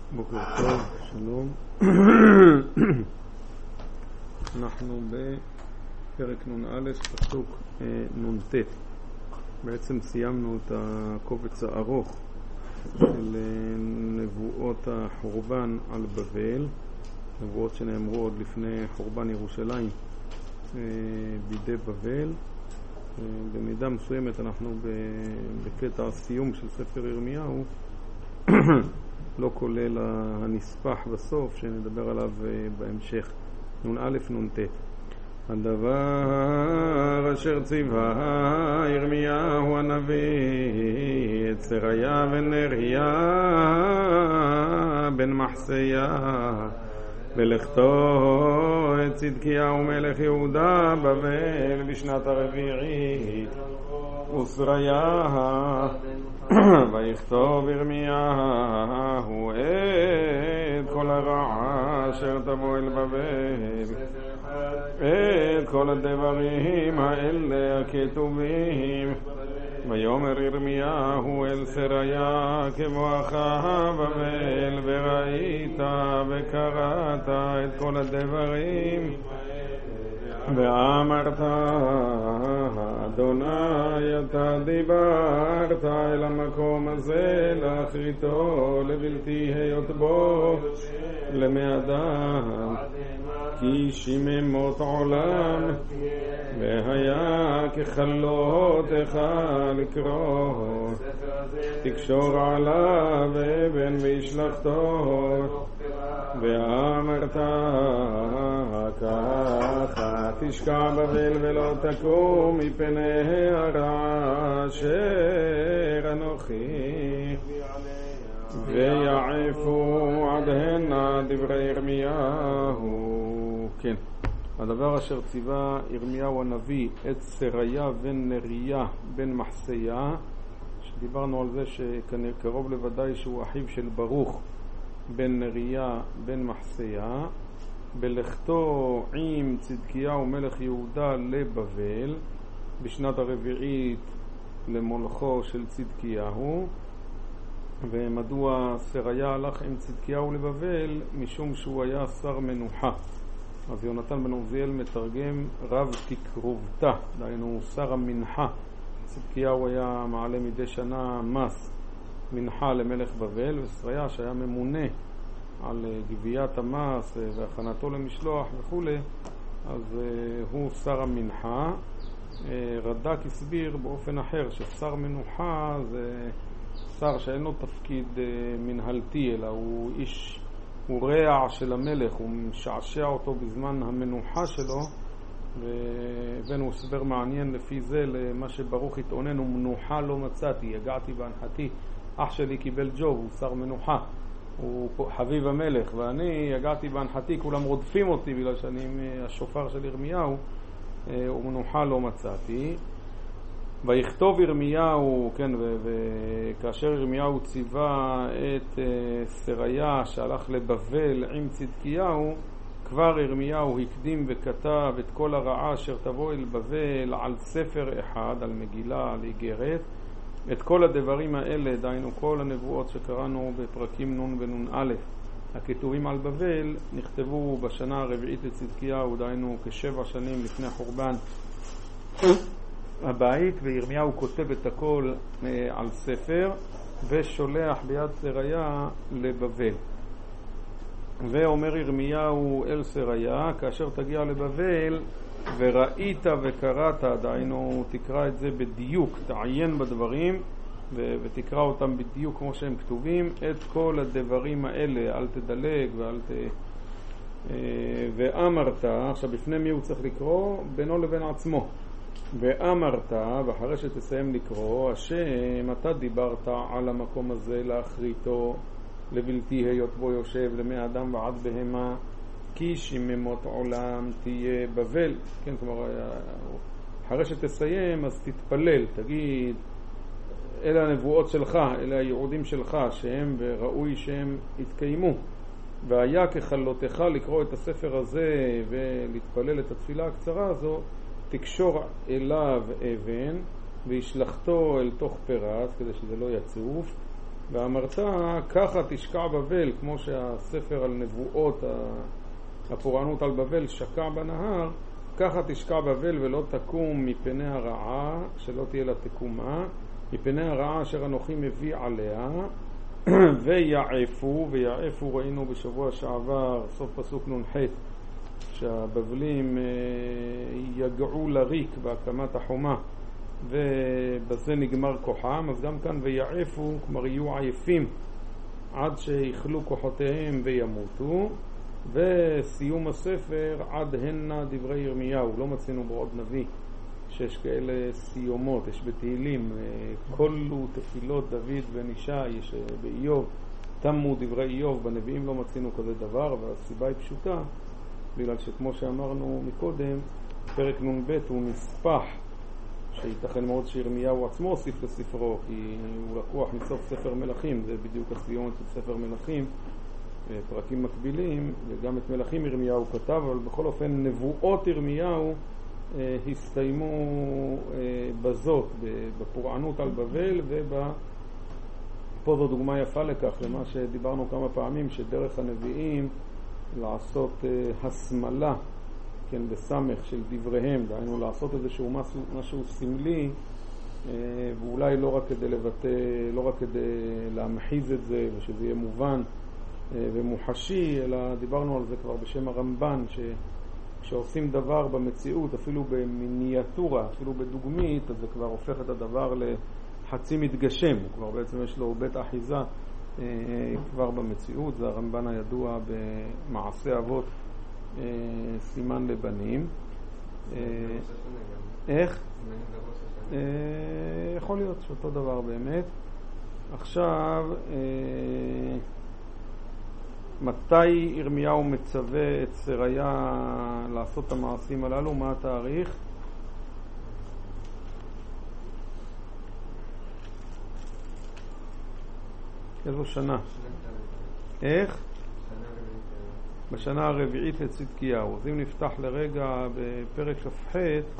בוקר טוב, שלום. אנחנו בפרק נ"א, פסוק נ"ט. בעצם סיימנו את הקובץ הארוך של נבואות החורבן על בבל, נבואות שנאמרו עוד לפני חורבן ירושלים בידי בבל. במידה מסוימת אנחנו בקטע הסיום של ספר ירמיהו, לא כולל הנספח בסוף שנדבר עליו בהמשך. נ"א נ"ט. הדבר אשר ציווה ירמיהו הנביא את סריה ונריה בן מחסיה ולכתו את צדקיהו מלך יהודה בבל בשנת הרביעית וסריה ויכתוב ירמיהו את כל הרעה אשר תבוא אל בבל, את כל הדברים האלה הכתובים. ויאמר ירמיהו אל סריה כבואך בבל וראית וקראת את כל הדברים ואמרת אדוני אתה דיברת אל המקום הזה לאחריתו לבלתי היות בו למי אדם כי שיממות עולם והיה כחלותך לקרוא תקשור עליו אבן וישלחתו ואמרת ככה תשקע בבל ולא תקום מפני הרע אשר אנוכי ויעפו עד הנה דברי ירמיהו. כן, הדבר אשר ציווה ירמיהו הנביא את סריה ונריה בן מחסיה, שדיברנו על זה שקרוב לוודאי שהוא אחיו של ברוך בן נריה בן מחסיה, בלכתו עם צדקיהו מלך יהודה לבבל בשנת הרביעית למולכו של צדקיהו. ומדוע סריה הלך עם צדקיהו לבבל? משום שהוא היה שר מנוחה. אז יונתן בן עוזיאל מתרגם רב תקרובתה, דהיינו שר המנחה. צדקיהו היה מעלה מדי שנה מס מנחה למלך בבל, וסריה שהיה ממונה על גביית המס והכנתו למשלוח וכו', אז הוא שר המנחה. רד"ק הסביר באופן אחר ששר מנוחה זה שר שאין לו תפקיד מנהלתי, אלא הוא רע של המלך, הוא משעשע אותו בזמן המנוחה שלו. והבאנו הסבר מעניין לפי זה למה שברוך התאונן, ומנוחה לא מצאתי, הגעתי בהנחתי, אח שלי קיבל ג'וב, הוא שר מנוחה, הוא חביב המלך, ואני הגעתי בהנחתי, כולם רודפים אותי בגלל שאני השופר של ירמיהו, ומנוחה לא מצאתי. ויכתוב ירמיהו, כן, וכאשר ירמיהו ציווה את סריה שהלך לבבל עם צדקיהו, כבר ירמיהו הקדים וכתב את כל הרעה אשר תבוא אל בבל על ספר אחד, על מגילה, על איגרת. את כל הדברים האלה, דהיינו כל הנבואות שקראנו בפרקים נ' ונ"א הכתובים על בבל, נכתבו בשנה הרביעית לצדקיהו, דהיינו כ7 שנים לפני חורבן הבית, וירמיהו כותב את הכל על ספר ושולח ביד סריה לבבל. ואומר ירמיהו אל סריה כאשר תגיע לבבל וראית וקראת, דהיינו תקרא את זה בדיוק, תעיין בדברים ותקרא אותם בדיוק כמו שהם כתובים, את כל הדברים האלה, אל תדלג ואמרת. עכשיו בפני מי הוא צריך לקרוא? בינו לבין עצמו. ואמרת, ואחרי שתסיים לקרוא, השם אתה דיברת על המקום הזה לאחריתו לבלתי היות בו יושב למי אדם ועד בהמה כי שיממות עולם תהיה בבל. כן, כלומר אחרי שתסיים אז תתפלל, תגיד אלה הנבואות שלך, אלה היעודים שלך שהם וראוי שהם יתקיימו, והיה כחלותך לקרוא את הספר הזה ולהתפלל את התפילה הקצרה הזו, תקשור אליו אבן וישלחתו אל תוך פרץ כדי שזה לא יצוף, ואמרת ככה תשקע בבל, כמו שהספר על נבואות הפורענות על בבל שקע בנהר, ככה תשקע בבל ולא תקום מפני הרעה, שלא תהיה לה תקומה, מפני הרעה אשר אנוכי מביא עליה, ויעפו ראינו בשבוע שעבר, סוף פסוק נ"ח, שהבבלים יגעו לריק בהקמת החומה ובזה נגמר כוחם. אז גם כאן ויעפו, כלומר יהיו עייפים עד שיכלו כוחותיהם וימותו. וסיום הספר עד הנה דברי ירמיהו. לא מצינו בו עוד נביא שיש כאלה סיומות, יש בתהילים כלו תפילות דוד בן ישי, יש באיוב תמו דברי איוב, בנביאים לא מצינו כזה דבר, והסיבה היא פשוטה, בגלל שכמו שאמרנו מקודם, פרק נ"ב הוא נספח, שייתכן מאוד שירמיהו עצמו הוסיף לספרו, כי הוא לקוח מסוף ספר מלכים, זה בדיוק הסיומת של ספר מלכים, פרקים מקבילים, וגם את מלכים ירמיהו כתב, אבל בכל אופן נבואות ירמיהו הסתיימו בזאת, בפורענות על בבל, פה זו דוגמה יפה לכך, למה שדיברנו כמה פעמים, שדרך הנביאים לעשות הסמלה, כן, בסמך של דבריהם, דהיינו לעשות איזשהו משהו סמלי, ואולי לא רק כדי לבטא, לא רק כדי להמחיז את זה ושזה יהיה מובן ומוחשי, אלא דיברנו על זה כבר בשם הרמב"ן, כשעושים דבר במציאות, אפילו במיניאטורה, אפילו בדוגמית, אז זה כבר הופך את הדבר לחצי מתגשם, כבר בעצם יש לו בית אחיזה כבר במציאות. זה הרמב"ן הידוע במעשה אבות סימן לבנים. איך? יכול להיות שאותו דבר באמת. עכשיו מתי ירמיהו מצווה את סריה לעשות את המעשים הללו? מה התאריך? איזו שנה? איך? בשנה הרביעית לצדקיהו. אז אם נפתח לרגע בפרק כ"ח,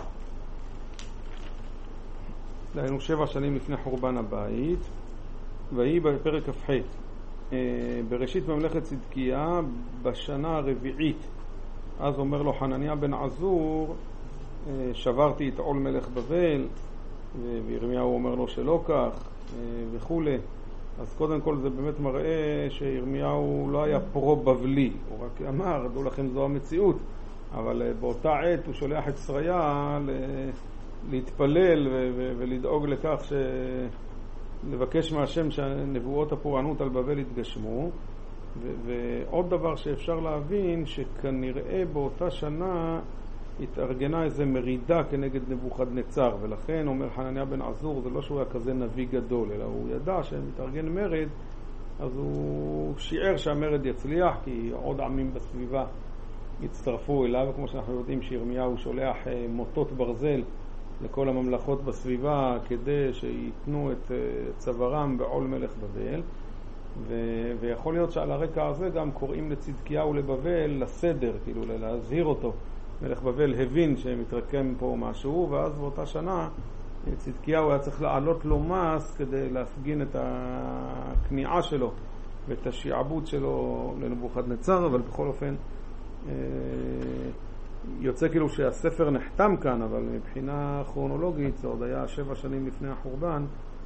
דהיינו 7 שנים לפני חורבן הבית, והיא בפרק כ"ח. בראשית ממלכת צדקיה בשנה הרביעית, אז אומר לו חנניה בן עזור, שברתי את עול מלך בבל, וירמיהו אומר לו שלא כך וכו'. אז קודם כל זה באמת מראה שירמיהו לא היה פרו-בבלי, הוא רק אמר, דעו לכם זו המציאות, אבל באותה עת הוא שולח את סריה להתפלל ולדאוג לכך לבקש מהשם שהנבואות הפורענות על בבל יתגשמו. ועוד דבר שאפשר להבין, שכנראה באותה שנה התארגנה איזו מרידה כנגד נבוכדנצר, ולכן אומר חנניה בן עזור, זה לא שהוא היה כזה נביא גדול, אלא הוא ידע שמתארגן מרד, אז הוא שיער שהמרד יצליח, כי עוד עמים בסביבה יצטרפו אליו, כמו שאנחנו יודעים שירמיהו שולח מוטות ברזל לכל הממלכות בסביבה כדי שיתנו את צווארם בעול מלך בבל. ויכול להיות שעל הרקע הזה גם קוראים לצדקיהו לבבל לסדר, כאילו להזהיר אותו. מלך בבל הבין שמתרקם פה משהו, ואז באותה שנה צדקיהו היה צריך לעלות לו מס כדי להפגין את הכניעה שלו ואת השיעבוד שלו לנבוכדנצר. אבל בכל אופן יוצא כאילו שהספר נחתם כאן, אבל מבחינה כרונולוגית זה עוד היה 7 שנים לפני החורבן.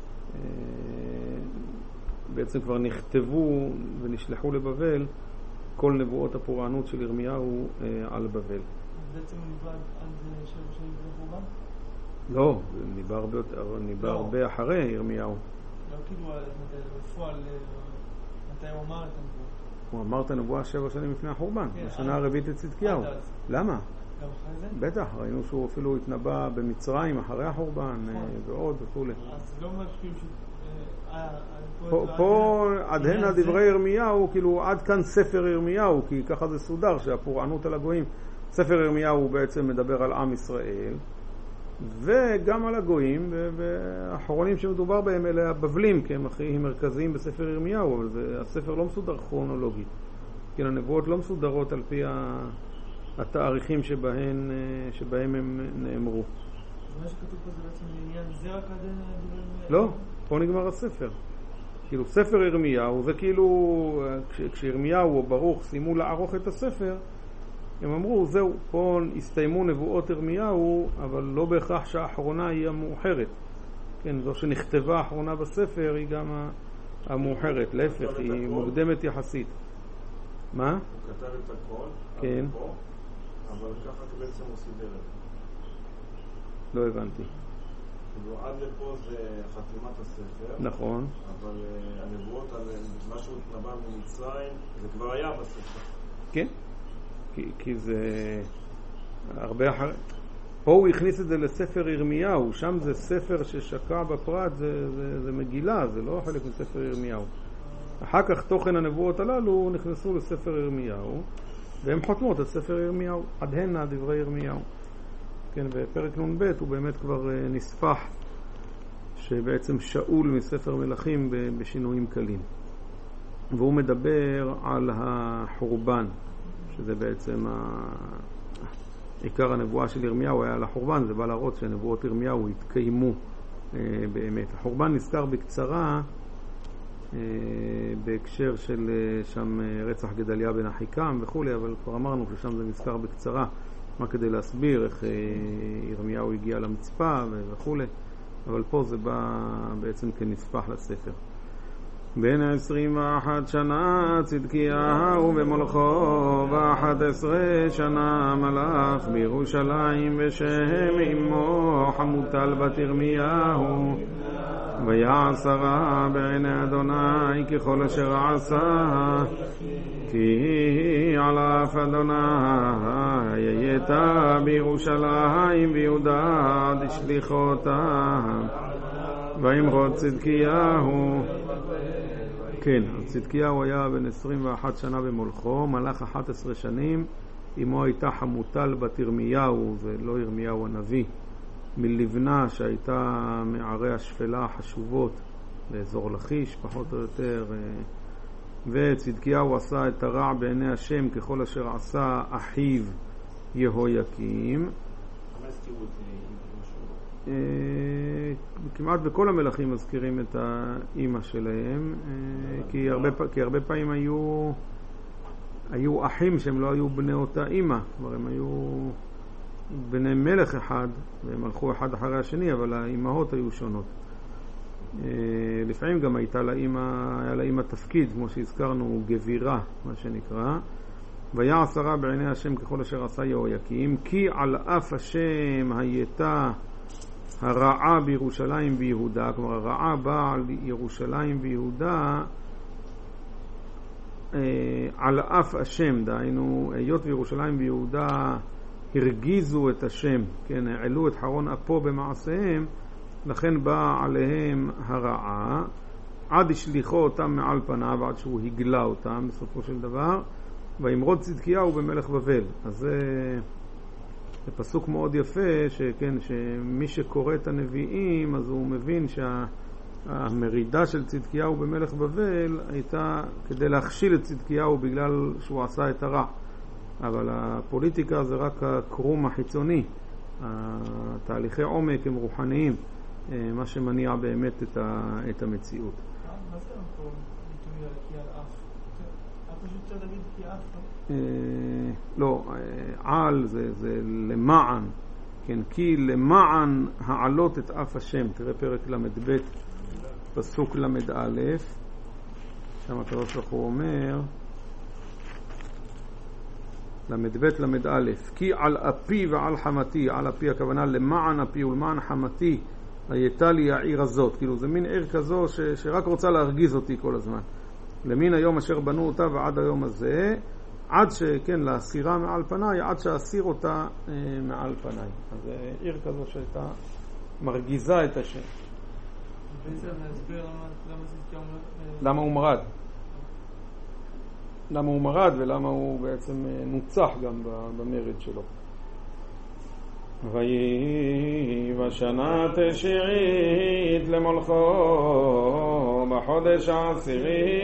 בעצם כבר נכתבו ונשלחו לבבל כל נבואות הפורענות של ירמיהו על בבל. בעצם הוא ניבא עד 7 שנים לפני חורבן? לא, ניבא הרבה אחרי ירמיהו. לא, כאילו בפועל מתי הוא אמר את הנבואה? הוא אמר את הנבואה 7 שנים לפני החורבן, בשנה הרביעית לצדקיהו. למה? גם אחרי זה? בטח, ראינו שהוא אפילו התנבא במצרים אחרי החורבן ועוד וכו'. אז לא אומר כאילו פה עד הנה דברי ירמיהו, כאילו עד כאן ספר ירמיהו, כי ככה זה סודר שהפורענות על הגויים. ספר ירמיהו בעצם מדבר על עם ישראל וגם על הגויים, והאחרונים שמדובר בהם אלה הבבלים, כי הם הכי מרכזיים בספר ירמיהו, אבל הספר לא מסודר כרונולוגית, כי הנבואות לא מסודרות על פי התאריכים שבהם הם נאמרו. אז מה שכתוב פה זה בעצם לעניין זה רק עד... לא, פה נגמר הספר. כאילו ספר ירמיהו זה כאילו, כשירמיהו או ברוך סיימו לערוך את הספר, הם אמרו זהו, פה הסתיימו נבואות ירמיהו, אבל לא בהכרח שהאחרונה היא המאוחרת. כן, זו שנכתבה האחרונה בספר היא גם המאוחרת, להפך, היא מוקדמת יחסית. מה? הוא כתב את הכל, כן. אבל ככה בעצם הוא סידר את זה. לא הבנתי. עד לפה זה חתימת הספר. נכון. אבל הנבואות על מה שהוא נבע ממצרים, זה כבר היה בספר. כן. כי זה הרבה אחרי... פה הוא הכניס את זה לספר ירמיהו, שם זה ספר ששקע בפרט, זה מגילה, זה לא חלק מספר ירמיהו. אחר כך תוכן הנבואות הללו נכנסו לספר ירמיהו, והם חותמות את ספר ירמיהו, עד הנה דברי ירמיהו. כן, בפרק נ"ב הוא באמת כבר נספח, שבעצם שאול מספר מלכים בשינויים קלים. והוא מדבר על החורבן, שזה בעצם עיקר הנבואה של ירמיהו היה על החורבן, זה בא להראות שנבואות ירמיהו התקיימו באמת. החורבן נזכר בקצרה בהקשר של שם רצח גדליה בן אחיקם וכו', אבל כבר אמרנו ששם זה נזכר בקצרה, מה כדי להסביר איך ירמיהו הגיע למצפה וכו', אבל פה זה בא בעצם כנספח לספר. בן 21 שנה צדקיהו במולכו, ו11 שנה מלך בירושלים, בשם אמו חמוטל בת ירמיהו, ויעש רע בעיני אדוני ככל אשר עשה, כי על אף אדוני הייתה בירושלים ביהודה עד שליחותה. וימרוד צדקיהו, כן, צדקיהו היה בן 21 שנה במולכו, מלך 11 שנים, אמו הייתה חמוטל בת ירמיהו, זה לא ירמיהו הנביא, מלבנה שהייתה מערי השפלה החשובות באזור לכיש, פחות או יותר. וצדקיהו עשה את הרע בעיני השם ככל אשר עשה אחיו יהויקים. כמעט בכל המלכים מזכירים את האמא שלהם, כי הרבה פעמים היו אחים שהם לא היו בני אותה אמא, כבר הם היו בני מלך אחד והם הלכו אחד אחרי השני, אבל האמהות היו שונות. לפעמים גם היה לאמא תפקיד, כמו שהזכרנו, גבירה, מה שנקרא. ויעש רע בעיני השם ככל אשר עשה יהויקים, כי על אף השם הייתה הרעה בירושלים ביהודה, כלומר הרעה באה על ירושלים ביהודה על אף השם, דהיינו היות וירושלים ביהודה הרגיזו את השם, כן, העלו את חרון אפו במעשיהם, לכן באה עליהם הרעה עד השליחו אותם מעל פניו, עד שהוא הגלה אותם בסופו של דבר. וימרוד צדקיהו במלך בבל. אז זה פסוק מאוד יפה, שכן, שמי שקורא את הנביאים אז הוא מבין שהמרידה של צדקיהו במלך בבל הייתה כדי להכשיל את צדקיהו בגלל שהוא עשה את הרע, אבל הפוליטיקה זה רק הקרום החיצוני, התהליכי עומק הם רוחניים, מה שמניע באמת את המציאות. מה זה פה ביטוי כי על אף? אתה פשוט צריך להגיד כי אף, לא? לא, על זה למען, כן, כי למען העלות את אף השם. תראה פרק למד ב' פסוק למד א', שם הקדוש ברוך הוא אומר למד ב' למד א', כי על אפי ועל חמתי, על אפי הכוונה למען אפי ולמען חמתי הייתה לי העיר הזאת, כאילו זה מין עיר כזו שרק רוצה להרגיז אותי כל הזמן, למין היום אשר בנו אותה ועד היום הזה, עד שכן להסירה מעל פניי, עד שאסיר אותה מעל פניי. אז עיר כזו שהייתה מרגיזה את השם. בעצם להסביר למה הוא מרד, למה הוא מרד ולמה הוא בעצם נוצח גם במרד שלו. ויהי בשנה תשיעית למולכו בחודש העשירי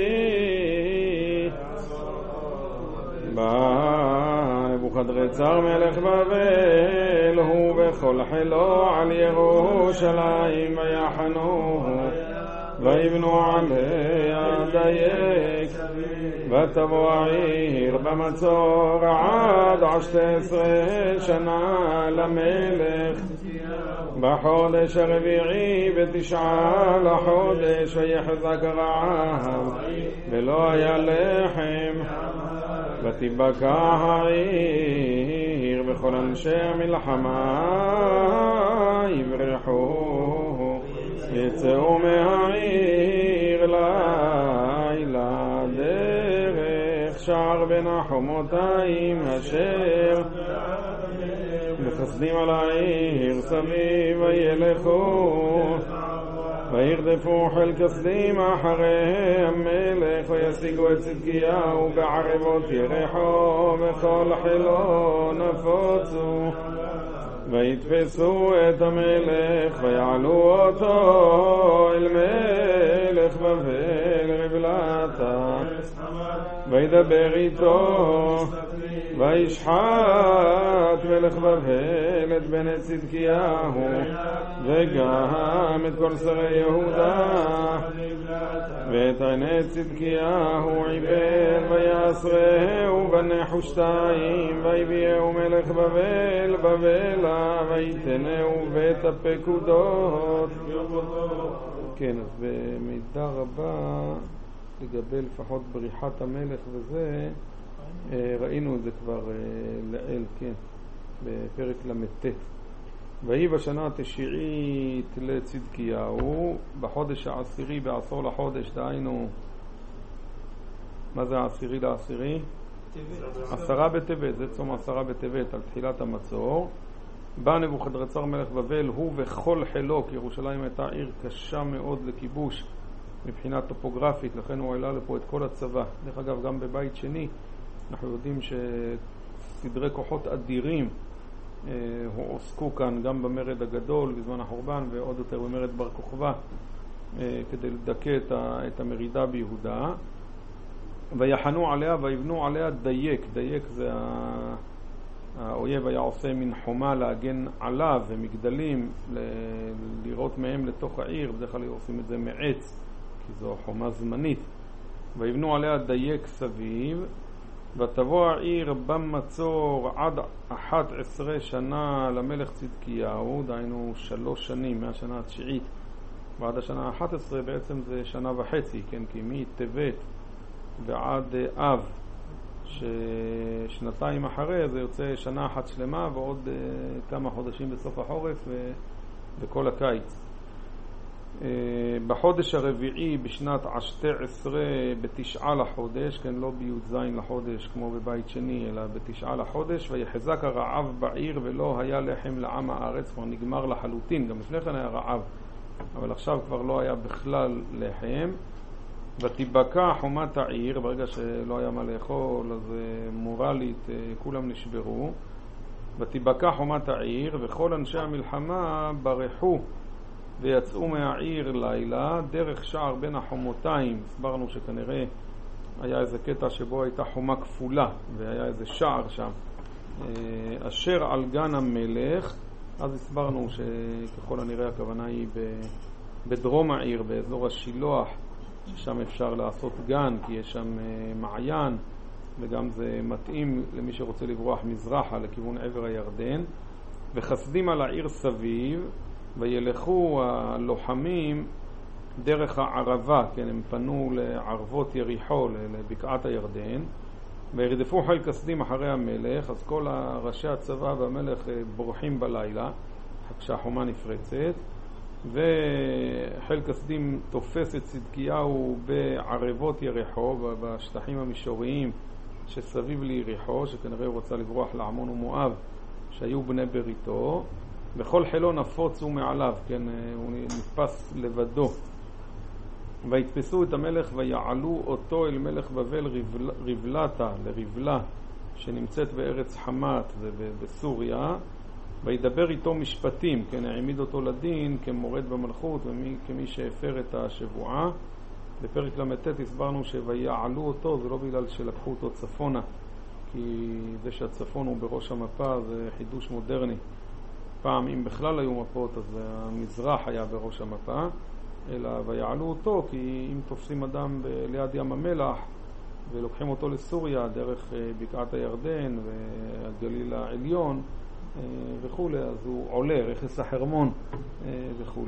בא נבוכדנצר מלך בבל הוא וכל חילו על ירושלים ויחנוהו ויבנו עליה דייק ותבוא העיר במצור עד 12 שנה למלך בחודש הרביעי בתשעה לחודש ויחזק רעב ולא היה לחם ותיבקע העיר וכל אנשי המלחמה יברחו יצאו מהעיר לילה דרך שער בין החומותיים אשר מחסדים על העיר סביב וילכו וירדפו חיל כסדים אחרי המלך וישיגו את צדקיהו בערבות יריחו וכל חילו נפוצו ויתפסו את המלך ויעלו אותו אל מלך בבל רבלתה וידבר איתו וישחט מלך בבל את בני צדקיהו וגם את כל שרי יהודה ואת עיני צדקיהו עיבל ויעשרהו בנחושתיים ויביאהו מלך בבל בבלה ויתנהו בית הפקודות. כן, אז במידה רבה לגבי לפחות בריחת המלך וזה ראינו את זה כבר לאל, כן, בפרק למ"ט. ויהי בשנה התשיעית לצדקיהו בחודש העשירי בעשור לחודש, דהיינו מה זה העשירי לעשירי? 10 בטבת, זה צום 10 בטבת על תחילת המצור. בא נבוכדנצר מלך בבל הוא וכל חילו, כי ירושלים הייתה עיר קשה מאוד לכיבוש מבחינה טופוגרפית, לכן הוא העלה לפה את כל הצבא. דרך אגב גם בבית שני אנחנו יודעים שסדרי כוחות אדירים הועסקו כאן גם במרד הגדול בזמן החורבן ועוד יותר במרד בר כוכבא כדי לדכא את המרידה ביהודה. ויחנו עליה ויבנו עליה דייק. דייק זה האויב היה עושה מן חומה להגן עליו ומגדלים לראות מהם לתוך העיר, בדרך כלל עושים את זה מעץ כי זו חומה זמנית. ויבנו עליה דייק סביב ותבוא העיר במצור עד 11 שנה למלך צדקיהו, דהיינו 3 שנים מהשנה התשיעית ועד השנה 11 בעצם זה שנה וחצי, כן, כי מטבת ועד אב ששנתיים אחרי זה יוצא שנה אחת שלמה ועוד כמה חודשים בסוף החורף וכל הקיץ. בחודש הרביעי בשנת 12 בתשעה לחודש, כן, לא בי"ז לחודש כמו בבית שני אלא בתשעה לחודש, ויחזק הרעב בעיר ולא היה לחם לעם הארץ, כבר נגמר לחלוטין, גם לפני כן היה רעב אבל עכשיו כבר לא היה בכלל לחם. ותיבקע חומת העיר, ברגע שלא היה מה לאכול אז מורלית כולם נשברו. ותיבקע חומת העיר וכל אנשי המלחמה ברחו ויצאו מהעיר לילה דרך שער בין החומותיים. הסברנו שכנראה היה איזה קטע שבו הייתה חומה כפולה והיה איזה שער שם אשר על גן המלך. אז הסברנו שככל הנראה הכוונה היא בדרום העיר באזור השילוח, ששם אפשר לעשות גן כי יש שם מעיין וגם זה מתאים למי שרוצה לברוח מזרחה לכיוון עבר הירדן. וחסדים על העיר סביב וילכו הלוחמים דרך הערבה, כן, הם פנו לערבות יריחו לבקעת הירדן וירדפו חיל כסדים אחרי המלך. אז כל ראשי הצבא והמלך בורחים בלילה כשהחומה נפרצת וחיל כסדים תופס את צדקיהו בערבות יריחו בשטחים המישוריים שסביב ליריחו, שכנראה הוא רצה לברוח לעמון ומואב שהיו בני בריתו, וכל חילו נפוצו מעליו, כן, הוא נתפס לבדו. ויתפסו את המלך ויעלו אותו אל מלך בבל רבלתה, לרבלה שנמצאת בארץ חמת ובסוריה, וידבר איתו משפטים, כן, העמיד אותו לדין כמורד במלכות וכמי שהפר את השבועה. בפרק למ"ט הסברנו שויעלו אותו, זה לא בגלל שלקחו אותו צפונה, כי זה שהצפון הוא בראש המפה זה חידוש מודרני. פעם אם בכלל היו מפות אז המזרח היה בראש המפה, אלא ויעלו אותו, כי אם תופסים אדם ליד ים המלח ולוקחים אותו לסוריה דרך בקעת הירדן והגליל העליון וכו', אז הוא עולה, רכס החרמון וכו',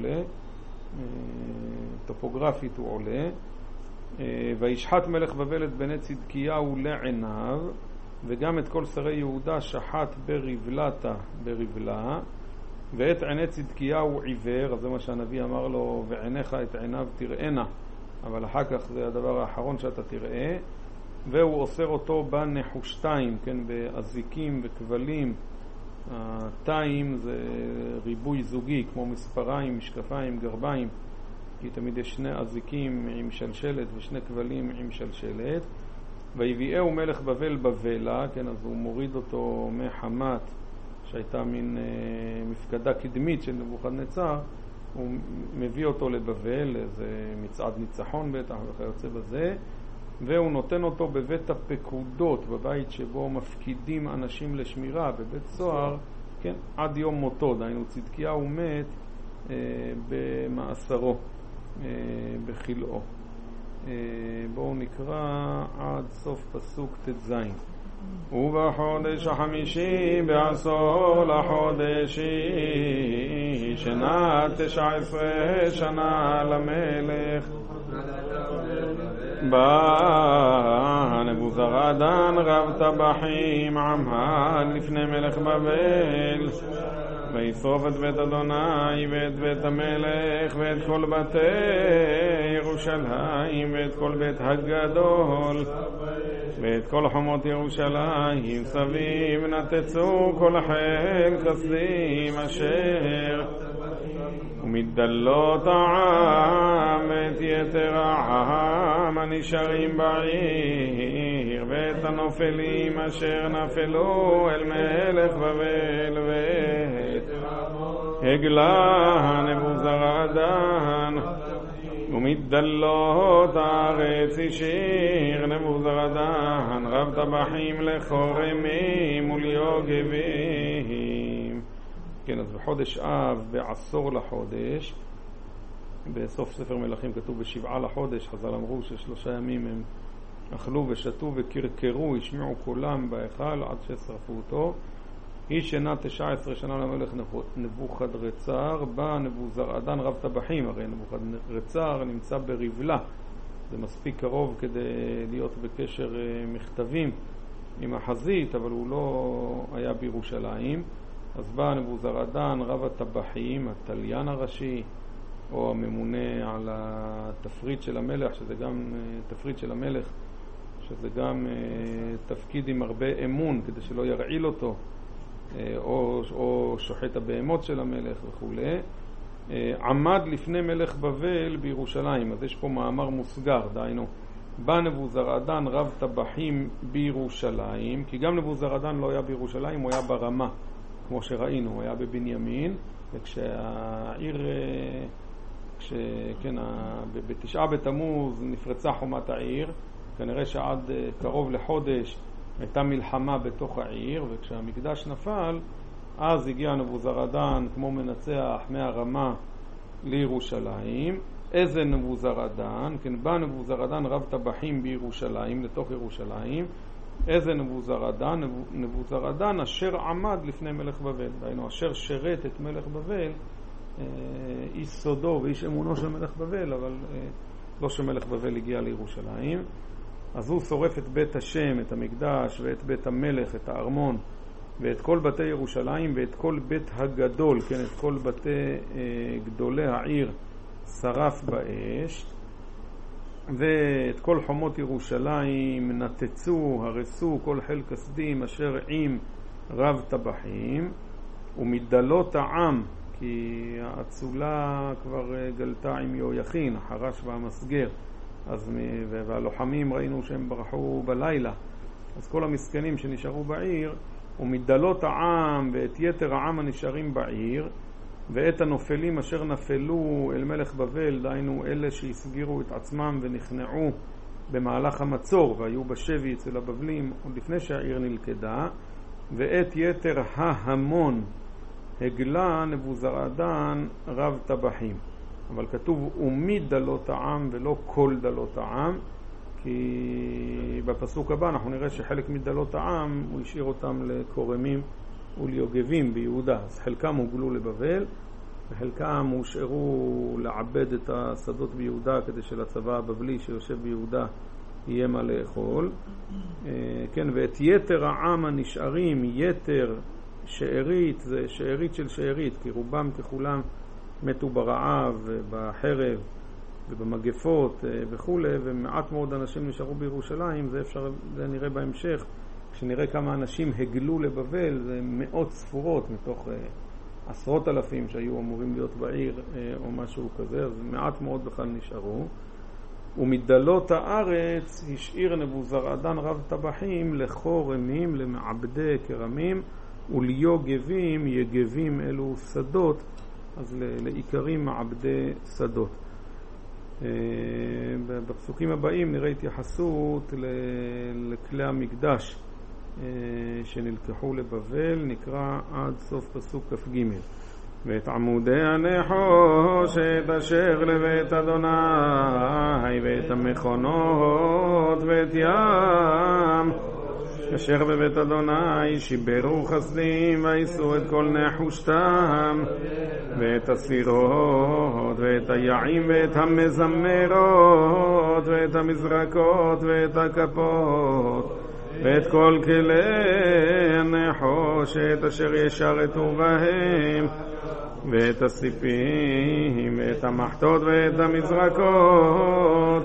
טופוגרפית הוא עולה. וישחט מלך בבל את בני צדקיהו לעיניו, וגם את כל שרי יהודה שחט ברבלה, ואת עיני צדקיהו עיוור, אז זה מה שהנביא אמר לו, ועיניך את עיניו תראינה, אבל אחר כך זה הדבר האחרון שאתה תראה. והוא אוסר אותו בנחושתיים, כן, באזיקים וכבלים. התיים זה ריבוי זוגי, כמו מספריים, משקפיים, גרביים, כי תמיד יש שני אזיקים עם שלשלת ושני כבלים עם שלשלת. ויביאהו מלך בבל בבלה, כן, אז הוא מוריד אותו מחמת, שהייתה מין מפקדה קדמית של נבוכדנצר, הוא מביא אותו לבבל, איזה מצעד ניצחון בטח וכיוצא בזה, והוא נותן אותו בבית הפקודות, בבית שבו מפקידים אנשים לשמירה, בבית סוהר, כן, עד יום מותו. דהיינו צדקיהו מת במאסרו, בחילאו. בואו נקרא עד סוף פסוק ט"ז. ובחודש החמישי בעשור לחודשי, שנה 19 שנה למלך, בא נבוזראדן רב טבחים עמד לפני מלך בבל, וישרוף את בית אדוני ואת בית המלך ואת כל בתי ירושלים ואת כל בית הגדול ואת כל חומות ירושלים סביב, נתצו כל חיל חסדים אשר ומדלות העם את יתר העם הנשארים בעיר, ואת הנופלים אשר נפלו אל מלך בבל, ואת הגלה נבוזראדן, ומדלות הארץ השאיר נבוזראדן רב טבחים לחורמים וליוגבים. כן, אז בחודש אב, בעשור לחודש, בסוף ספר מלכים כתוב בשבעה לחודש, חז"ל אמרו ש3 ימים הם אכלו ושתו וקרקרו, השמיעו קולם בהיכל עד ששרפו אותו. היא שנה 19 שנה למלך נבוכדרצר, בא נבוזראדן רב טבחים, הרי נבוכדרצר נמצא ברבלה, זה מספיק קרוב כדי להיות בקשר מכתבים עם החזית, אבל הוא לא היה בירושלים. אז בא נבוזראדן רב הטבחים, התליין הראשי, או הממונה על התפריט של המלך, שזה גם תפריט של המלך, שזה גם תפקיד עם הרבה אמון, כדי שלא ירעיל אותו, או שוחט הבהמות של המלך וכו'. עמד לפני מלך בבל בירושלים. אז יש פה מאמר מוסגר, דהיינו, בא נבוזראדן רב טבחים בירושלים, כי גם נבוזראדן לא היה בירושלים, הוא היה ברמה, כמו שראינו, הוא היה בבנימין, וכשהעיר, כן, בתשעה בתמוז נפרצה חומת העיר, כנראה שעד קרוב לחודש הייתה מלחמה בתוך העיר, וכשהמקדש נפל, אז הגיע נבוזראדן כמו מנצח מהרמה לירושלים. איזה נבוזראדן? כן, בא נבוזראדן רב טבחים בירושלים, לתוך ירושלים. איזה נבוזראדן? נבוזראדן אשר עמד לפני מלך בבל, דהיינו אשר שרת את מלך בבל, איש סודו ואיש אמונו של מלך בבל, אבל לא שמלך בבל הגיע לירושלים. אז הוא שורף את בית השם, את המקדש, ואת בית המלך, את הארמון, ואת כל בתי ירושלים, ואת כל בית הגדול, כן, את כל בתי גדולי העיר שרף באש, ואת כל חומות ירושלים נתצו, הרסו כל חיל כסדים אשר עם רב טבחים, ומדלות העם, כי האצולה כבר גלתה עם יהויכין, החרש והמסגר, אז והלוחמים ראינו שהם ברחו בלילה, אז כל המסכנים שנשארו בעיר, ומדלות העם ואת יתר העם הנשארים בעיר, ואת הנופלים אשר נפלו אל מלך בבל, דהיינו אלה שהסגירו את עצמם ונכנעו במהלך המצור והיו בשבי אצל הבבלים עוד לפני שהעיר נלכדה, ואת יתר ההמון הגלה נבוזראדן רב טבחים. אבל כתוב ומי דלות העם ולא כל דלות העם, כי בפסוק הבא אנחנו נראה שחלק מדלות העם הוא השאיר אותם לקורמים וליוגבים ביהודה, אז חלקם הוגלו לבבל וחלקם הושארו לעבד את השדות ביהודה כדי שלצבא הבבלי שיושב ביהודה יהיה מה לאכול. כן, ואת יתר העם הנשארים, יתר שארית, זה שארית של שארית, כי רובם ככולם מתו ברעב ובחרב ובמגפות וכו', ומעט מאוד אנשים נשארו בירושלים. זה נראה בהמשך, כשנראה כמה אנשים הגלו לבבל, זה מאות ספורות מתוך עשרות אלפים שהיו אמורים להיות בעיר או משהו כזה, אז מעט מאוד בכלל נשארו. ומדלות הארץ השאיר נבוזראדן רב טבחים לחורמים, למעבדי כרמים, וליוגבים, יגבים אלו שדות, אז לעיקרים מעבדי שדות. בפסוקים הבאים נראה התייחסות לכלי המקדש שנלקחו לבבל, נקרא עד סוף פסוק כ"ג. ואת עמודי הנחושת אשר לבית אדוני, ואת המכונות ואת ים אשר בבית אדוני, שיברו חסדים ויישאו את כל נחושתם, ואת הסירות ואת היעים ואת המזמרות ואת המזרקות ואת הכפות ואת כל כלי הנחושת אשר ישרתו בהם, ואת הסיפים ואת המחטות ואת המזרקות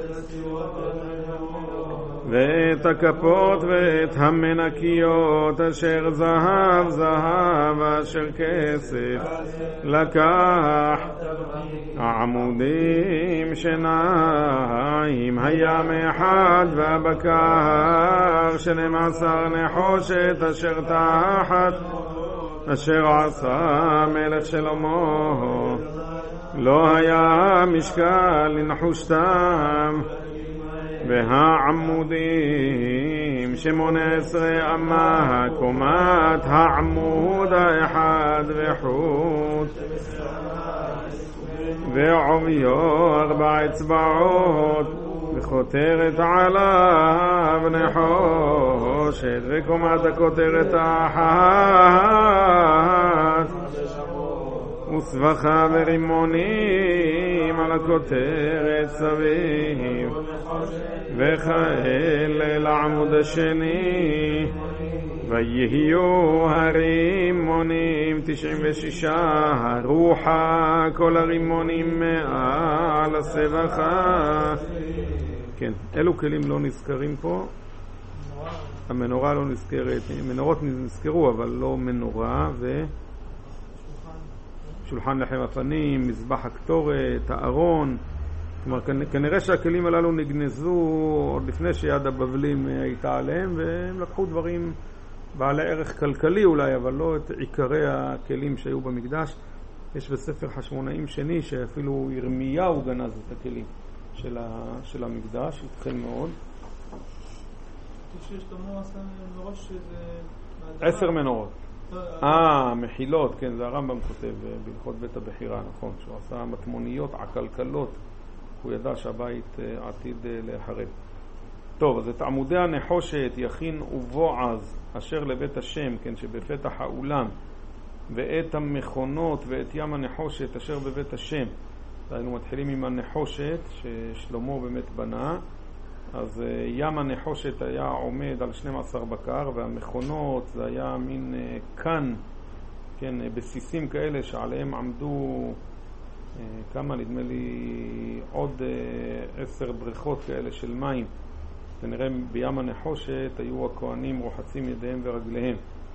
ואת הכפות ואת המנקיות אשר זהב זהב אשר כסף לקח, העמודים שניים הים אחד והבקר 12 נחושת אשר תחת אשר עשה מלך שלמה, לא היה משקל לנחושתם. והעמודים 18 אמה קומת, העמוד האחד וחוט, ועוביו 4 אצבעות, וכותרת עליו נחושת, וקומת הכותרת האחת, וסבכה ורימונים על הכותרת סביב, וכאלה לעמוד השני, ויהיו הרימונים 96 רוחה, כל הרימונים מעל הסבכה. כן, אלו כלים לא נזכרים פה. המנורה לא נזכרת, מנורות נזכרו אבל לא מנורה, שולחן לחם הפנים, מזבח הקטורת, הארון. כלומר, כנראה שהכלים הללו נגנזו עוד לפני שיד הבבלים הייתה עליהם, והם לקחו דברים בעלי ערך כלכלי אולי, אבל לא את עיקרי הכלים שהיו במקדש. יש בספר חשמונאים שני שאפילו ירמיהו גנז את הכלים של המקדש, התחיל מאוד. שיש תמו עשה מראש שזה... 10 מנורות. מחילות, כן, זה הרמב"ם כותב בהלכות בית הבחירה, נכון, שהוא עשה מטמוניות עקלקלות, הוא ידע שהבית עתיד להחרב. טוב, אז את עמודי הנחושת יכין ובועז אשר לבית השם, כן, שבפתח האולם, ואת המכונות ואת ים הנחושת אשר בבית השם. היינו מתחילים עם הנחושת ששלמה באמת בנה, אז ים הנחושת היה עומד על 12 בקר, והמכונות זה היה מין כאן, כן, בסיסים כאלה שעליהם עמדו כמה, נדמה לי עוד 10 בריכות כאלה של מים. כנראה בים הנחושת היו הכהנים רוחצים ידיהם ורגליהם,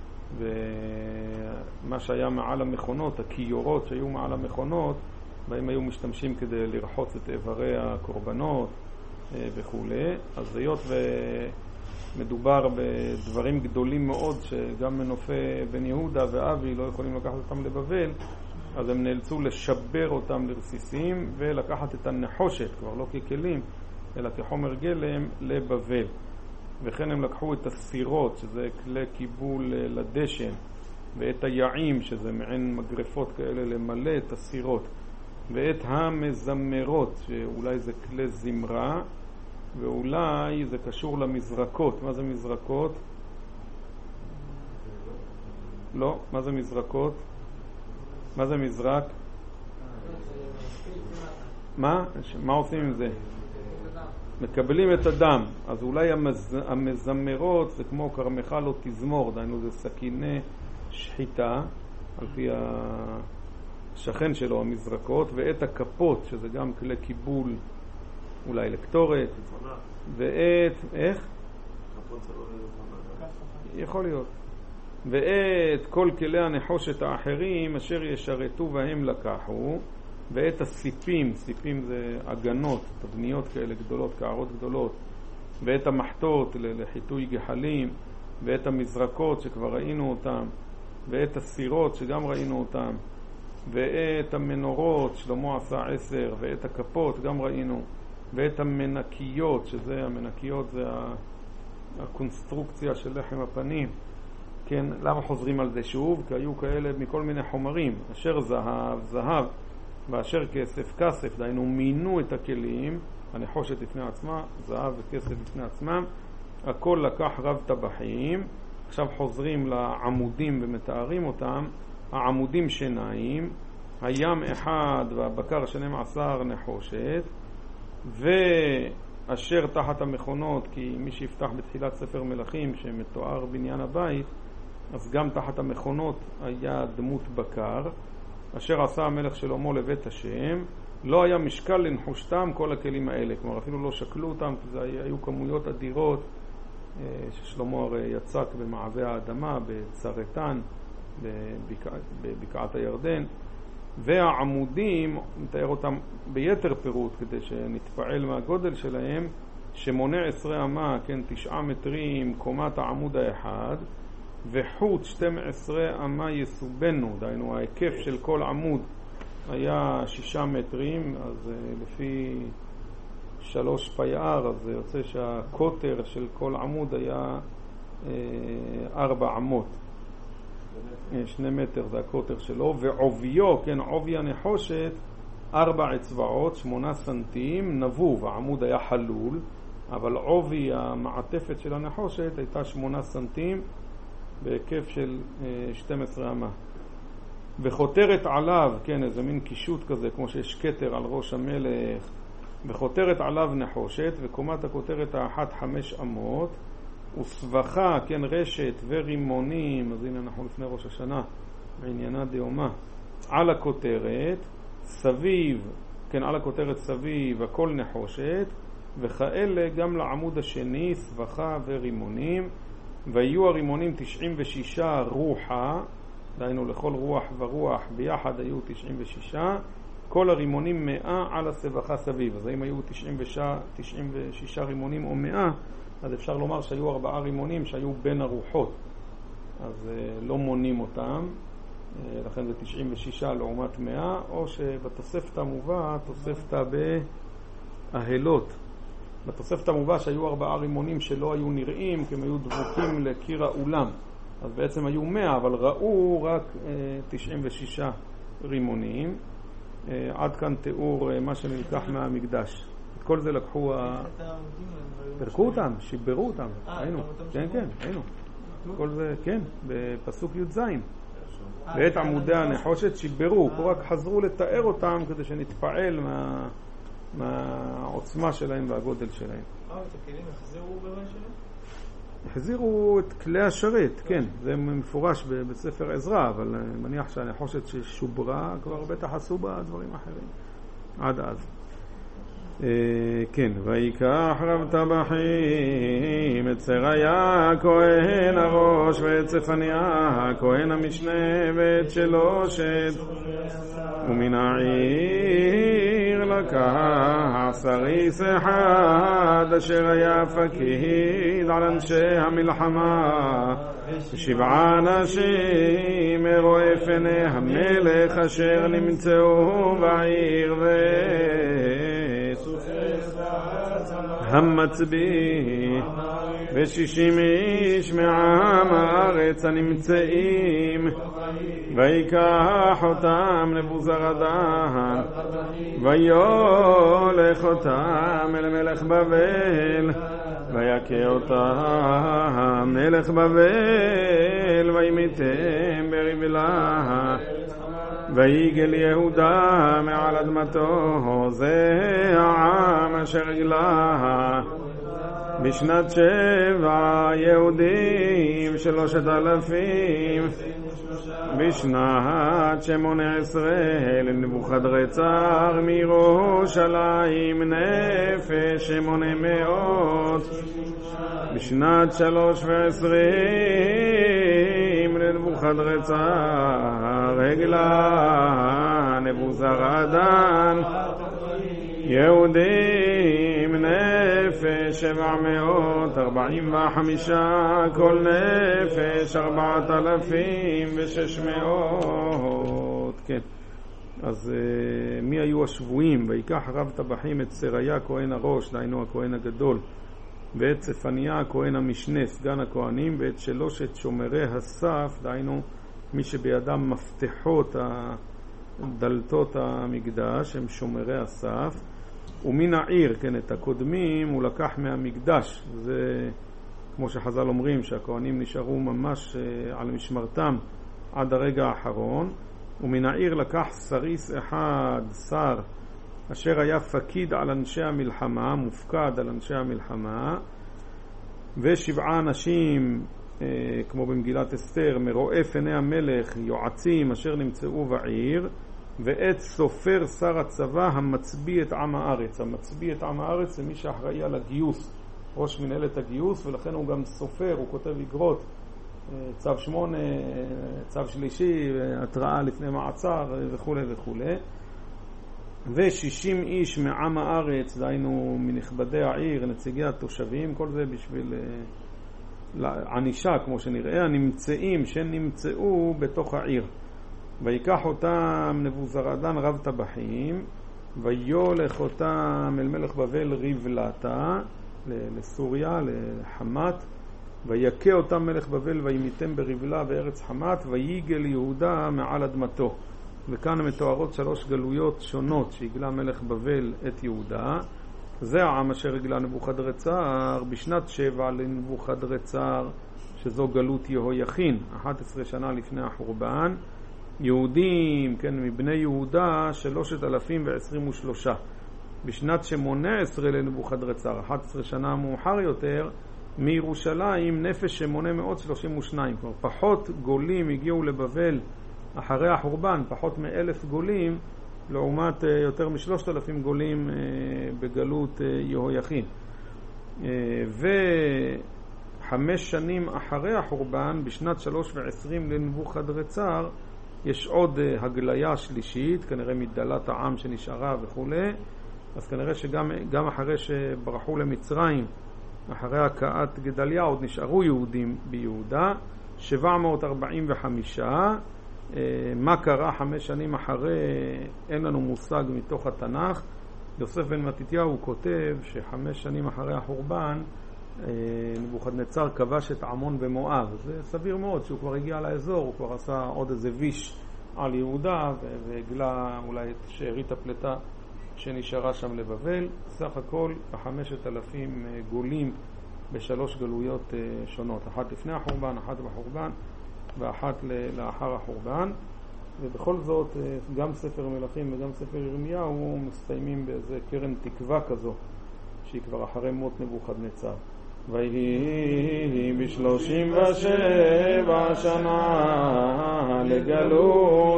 ומה שהיה מעל המכונות, הכיורות שהיו מעל המכונות, בהם היו משתמשים כדי לרחוץ את איברי הקורבנות וכו'. אז היות ומדובר בדברים גדולים מאוד שגם מנופי בן יהודה ואבי לא יכולים לקחת אותם לבבל, אז הם נאלצו לשבר אותם לרסיסים ולקחת את הנחושת, כבר לא ככלים אלא כחומר גלם, לבבל. וכן הם לקחו את הסירות, שזה כלי קיבול לדשן, ואת היעים, שזה מעין מגרפות כאלה למלא את הסירות, ואת המזמרות, שאולי זה כלי זמרה, ואולי זה קשור למזרקות. מה זה מזרקות? לא, מה זה מזרקות? מה זה מזרק? מה עושים עם זה? מקבלים את הדם. אז אולי המזמרות זה כמו קרמך לא תזמור, דיינו זה סכיני שחיטה על פי השכן שלו, המזרקות, ואת הכפות שזה גם כלי קיבול, אולי לקטורת, ואת איך? יכול להיות. ואת כל כלי הנחושת האחרים אשר ישרתו והם לקחו, ואת הסיפים, סיפים זה הגנות, תבניות כאלה גדולות, קערות גדולות, ואת המחטות לחיטוי גחלים, ואת המזרקות שכבר ראינו אותם, ואת הסירות שגם ראינו אותם, ואת המנורות, שלמה עשה 10, ואת הכפות גם ראינו, ואת המנקיות, שזה המנקיות זה הקונסטרוקציה של לחם הפנים. כן, למה חוזרים על זה שוב? כי היו כאלה מכל מיני חומרים, אשר זהב ואשר כסף כסף, דיינו מינו את הכלים, הנחושת לפני עצמה, זהב וכסף לפני עצמם, הכל לקח רב טבחים. עכשיו חוזרים לעמודים ומתארים אותם. העמודים שניים, הים אחד והבקר 12 נחושת, ואשר תחת המכונות, כי מי שיפתח בתחילת ספר מלכים שמתואר בניין הבית, אז גם תחת המכונות היה דמות בקר, אשר עשה המלך שלמה לבית השם, לא היה משקל לנחושתם כל הכלים האלה, כלומר אפילו לא שקלו אותם, כי זה היו כמויות אדירות ששלמה הרי יצק במעבה האדמה, בצרתן, בבקעת הירדן. והעמודים, נתאר אותם ביתר פירוט כדי שנתפעל מהגודל שלהם, שמונה 10 אמה, כן, 9 מטרים קומת העמוד האחד, וחוט 12 אמה יסובנו, דהיינו ההיקף של כל עמוד היה 6 מטרים, אז לפי 3 פייער, אז זה יוצא שהקוטר של כל עמוד היה 4 אמות. 2 מטר זה הקוטר שלו, ועוביו, כן, עובי הנחושת 4 אצבעות, 8 סנטים, נבוב, העמוד היה חלול, אבל עובי המעטפת של הנחושת הייתה 8 סנטים, בהיקף של 12 אמה. וחותרת עליו, כן, איזה מין קישוט כזה, כמו שיש כתר על ראש המלך, וחותרת עליו נחושת, וקומת הכותרת האחת 5 אמות, וסבכה, כן, רשת ורימונים, אז הנה אנחנו לפני ראש השנה, בעניינה דיומה, על הכותרת, סביב, כן, על הכותרת סביב, הכל נחושת, וכאלה גם לעמוד השני, סבכה ורימונים, והיו הרימונים 96 רוחה, דהיינו לכל רוח ורוח ביחד היו 96, כל הרימונים 100 על הסבכה סביב. אז אם היו 96 רימונים או 100, אז אפשר לומר שהיו 4 רימונים שהיו בין הרוחות, אז לא מונים אותם, לכן זה 96 לעומת 100, או שבתוספתא מובא תוספתא בההלות. בתוספתא מובא שהיו 4 רימונים שלא היו נראים, כי הם היו דבוקים לקיר האולם, אז בעצם היו 100, אבל ראו רק 96 רימונים. עד כאן תיאור מה שנלקח מהמקדש. את כל זה לקחו, פרקו אותם, שיברו אותם, היינו, כן, כן, היינו. כל זה, כן, בפסוק י"ז. ואת עמודי הנחושת שיברו, פה רק חזרו לתאר אותם כדי שנתפעל מהעוצמה שלהם והגודל שלהם. את הכלים החזירו במה שלהם? החזירו את כלי השרת, כן, זה מפורש בספר עזרא, אבל אני מניח שהנחושת ששוברה כבר בטח עשו בה דברים אחרים עד אז. כן, ויקח רב טבחים את סריה כהן הראש ואת צפניה כהן המשנה ואת שלושת, ומן העיר לקח סריס אחד אשר היה פקיד על אנשי המלחמה, 7 אנשים אירועי פני המלך אשר נמצאו בעיר, המצביא ו60 איש מעם הארץ הנמצאים, ויקח אותם נבוזראדן, ויולך אותם אל מלך בבל, ויכה אותם מלך בבל, וימיתם בריבלה, ויגל יהודה מעל אדמתו. זה העם אשר הגלה בשנת 7 יהודים 3,000, בשנת 18 לנבוכדרצר מירושלים נפש 800, בשנת 23 לנבוכדרצר הגלה נבוזראדן יהודים נפש 745, כל נפש 4,600. כן. אז מי היו השבויים? ויקח רב טבחים את סריה כהן הראש, דהיינו הכהן הגדול, ואת צפניה הכהן המשנה, סגן הכהנים, ואת 3 שומרי הסף, דהיינו מי שבידם מפתחות דלתות המקדש, הם שומרי הסף. ומן העיר, כן, את הקודמים הוא לקח מהמקדש. זה כמו שחז"ל אומרים שהכהנים נשארו ממש על משמרתם עד הרגע האחרון. ומן העיר לקח סריס אחד, שר, אשר היה פקיד על אנשי המלחמה, מופקד על אנשי המלחמה, ו7 אנשים כמו במגילת אסתר, מרואף עיני המלך, יועצים אשר נמצאו בעיר, ואת סופר שר הצבא המצביא את עם הארץ. המצביא את עם הארץ זה מי שאחראי על הגיוס, ראש מנהלת הגיוס, ולכן הוא גם סופר, הוא כותב אגרות, צו 8, צו שלישי, התראה לפני מעצר וכו' וכו'. ו60 איש מעם הארץ, דהיינו מנכבדי העיר, נציגי התושבים, כל זה בשביל ענישה, כמו שנראה, הנמצאים שנמצאו בתוך העיר. ויקח אותם נבוזראדן רב טבחים, ויולך אותם אל מלך בבל ריבלתה, לסוריה, לחמת, ויכה אותם מלך בבל וימיתם בריבלה בארץ חמת, ויגל יהודה מעל אדמתו. וכאן מתוארות 3 גלויות שונות שהגלה מלך בבל את יהודה. זה העם אשר הגלה נבוכדרצר בשנת 7 לנבוכדרצר, שזו גלות יהויכין, 11 שנה לפני החורבן. יהודים, כן, מבני יהודה 3,023. בשנת 18 לנבוכדרצר, 11 שנה מאוחר יותר, מירושלים נפש 832. כלומר, פחות גולים הגיעו לבבל אחרי החורבן, פחות מ1,000 גולים, לעומת יותר מ3,000 גולים בגלות יהויכין. ו5 שנים אחרי החורבן, בשנת 320 לנבוכדרצר, יש עוד הגליה שלישית, כנראה מדלת העם שנשארה וכו'. אז כנראה שגם אחרי שברחו למצרים, אחרי הקעת גדליה, עוד נשארו יהודים ביהודה, 745. מה קרה 5 שנים אחרי, אין לנו מושג מתוך התנ"ך. יוסף בן מתתיהו כותב ש5 שנים אחרי החורבן, נבוכדנצר כבש את עמון במואב. זה סביר מאוד שהוא כבר הגיע לאזור, הוא כבר עשה עוד איזה ויש על יהודה, והגלה אולי את שארית הפלטה שנשארה שם לבבל. סך הכל 5,000 גולים ב3 גלויות שונות, אחת לפני החורבן, אחת בחורבן ואחת לאחר החורבן. ובכל זאת גם ספר מלכים וגם ספר ירמיהו מסתיימים באיזה קרן תקווה כזו שהיא כבר אחרי מות נבוכדנצר. ויהי ב37 שנה לגלות,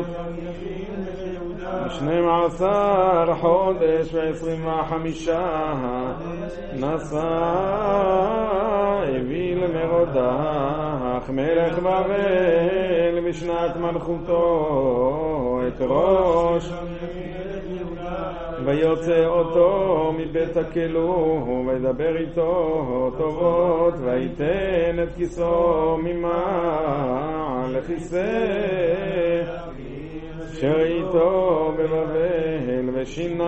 ב12 חודש ו25 נסע הביא למרודח מלך בבל בשנת מלכותו את ראש, ויוצא אותו מבית הכלוא וידבר איתו טובות, ויתן את כיסו ממעל לכיסא אשר איתו בבבל,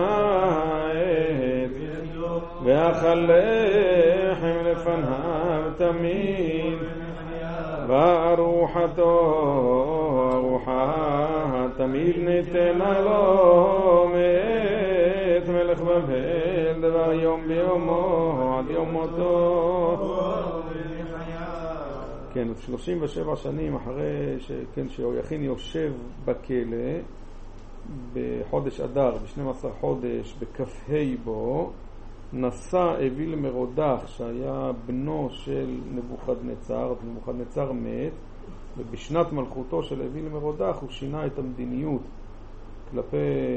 ושינה את ואכל לחם לפניו תמיד וארוחתו ארוחה תמיד ניתנה לו מאת מלך בבל דבר יום ביומו עד יום מותו. כן, אז 37 שנים אחרי שיהויכין יושב בכלא בחודש אדר, ב-12 חודש, בכ"ה בו, נשא אוויל מרודח שהיה בנו של נבוכדנצר, נבוכדנצר מת, ובשנת מלכותו של אוויל מרודח הוא שינה את המדיניות כלפי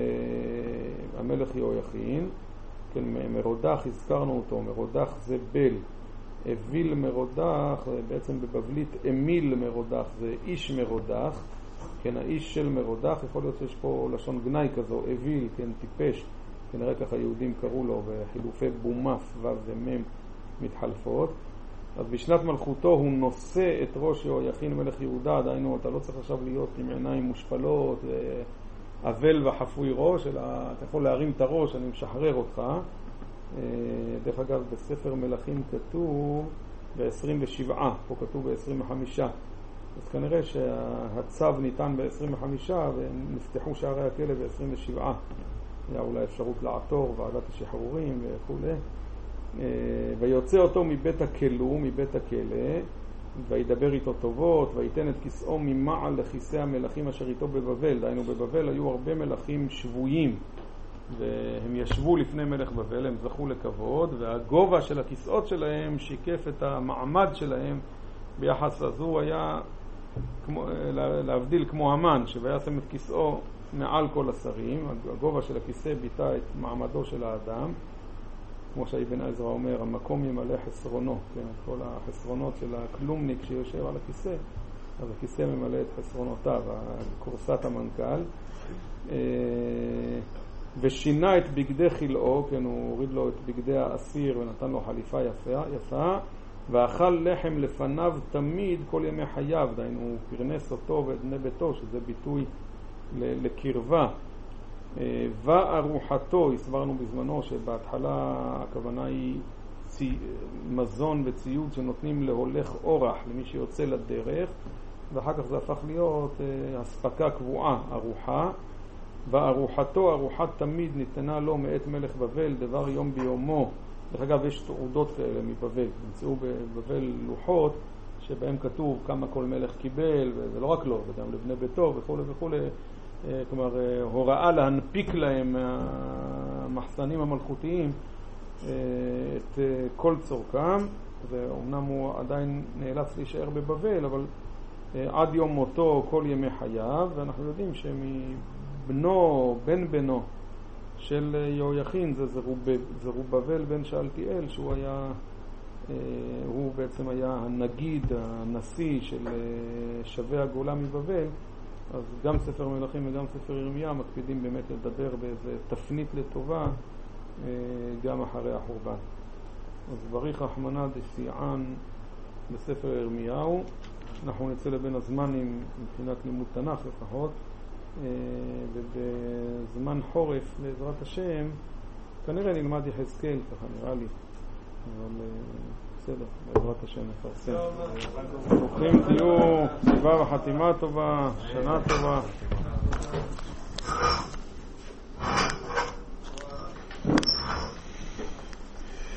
המלך יהויכין. כן, מרודח הזכרנו אותו, מרודח זה בל, אוויל מרודח בעצם בבבלית אמיל מרודח זה איש מרודח, כן, האיש של מרודח, יכול להיות שיש פה לשון גנאי כזו, אוויל, כן, טיפש, כנראה ככה יהודים קראו לו, וחילופי בומף ו' ומם מתחלפות. אז בשנת מלכותו הוא נושא את ראש יהויכין מלך יהודה, דיינו אתה לא צריך עכשיו להיות עם עיניים מושפלות אבל וחפוי ראש, אלא אתה יכול להרים את הראש, אני משחרר אותך. דרך אגב בספר מלכים כתוב ב-27, פה כתוב ב-25, אז כנראה שהצו ניתן ב-25 ונפתחו שערי הכלא ב-27, היה אולי אפשרות לעתור ועדת השחרורים וכו'. ויוצא אותו מבית הכלוא, מבית הכלא, וידבר איתו טובות, ויתן את כיסאו ממעל לכיסא המלכים אשר איתו בבבל. דהיינו בבבל היו הרבה מלכים שבויים, והם ישבו לפני מלך בבל, הם זכו לכבוד, והגובה של הכיסאות שלהם שיקף את המעמד שלהם ביחס לזו. היה כמו, להבדיל כמו המן שוישם את כיסאו מעל כל השרים, הגובה של הכיסא ביטא את מעמדו של האדם, כמו שאבן עזרא אומר, המקום ימלא חסרונו, כן, כל החסרונות של הכלומניק שיושב על הכיסא, אז הכיסא ממלא את חסרונותיו, קורסת המנכ"ל. ושינה את בגדי חילאו, כן, הוא הוריד לו את בגדי האסיר ונתן לו חליפה יפה, ואכל לחם לפניו תמיד כל ימי חייו, דהיינו הוא פרנס אותו ואת בני ביתו, שזה ביטוי לקרבה. וארוחתו, הסברנו בזמנו שבהתחלה הכוונה היא מזון וציוד שנותנים להולך אורח, למי שיוצא לדרך, ואחר כך זה הפך להיות הספקה קבועה, ארוחה. וארוחתו ארוחת תמיד ניתנה לו מאת מלך בבל דבר יום ביומו. דרך אגב יש תעודות כאלה מבבל, נמצאו בבבל לוחות שבהם כתוב כמה כל מלך קיבל, ולא רק לו, וגם לבני ביתו וכו' וכו'. כלומר הוראה להנפיק להם מהמחסנים המלכותיים את כל צורכם, ואומנם הוא עדיין נאלץ להישאר בבבל, אבל עד יום מותו כל ימי חייו. ואנחנו יודעים שבנו, בן בנו של יהויכין זה זרובבל בן שאלתיאל, שהוא היה, הוא בעצם היה הנגיד, הנשיא של שבי הגולה מבבל. אז גם ספר מלכים וגם ספר ירמיה מקפידים באמת לדבר באיזה תפנית לטובה גם אחרי החורבן. אז בריך רחמנא דסיען בספר ירמיהו. אנחנו נצא לבין הזמנים מבחינת לימוד תנ"ך לפחות, ובזמן חורף בעזרת השם כנראה נלמד יחזקאל, ככה נראה לי, אבל בסדר, בעזרת השם נפרסם. ברוכים תהיו, סיבה וחתימה טובה, שנה טובה.